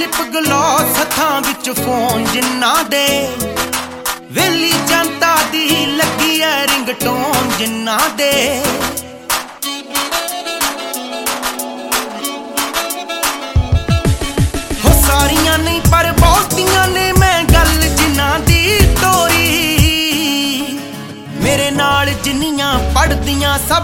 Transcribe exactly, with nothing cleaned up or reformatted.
lip gloss ਹੱਥਾਂ ਵਿੱਚ phone ਜਿਨ੍ਹਾਂ ਦੇ ਵੇਲੀ ਜਨਤਾ ਦੀ ਲੱਗੀ ਐ ਰਿੰਗਟੋਨ ਜਿਨ੍ਹਾਂ ਦੇ ਹੋ ਸਾਰੀਆਂ ਨਹੀਂ ਪਰ ਬਹੁਤੀਆਂ ਨੇ ਮੈਂ ਗੱਲ ਜਿਨ੍ਹਾਂ ਦੀ ਤੋਰੀ ਮੇਰੇ ਨਾਲ ਜਿੰਨੀਆਂ ਪੜਦੀਆਂ ਸਭ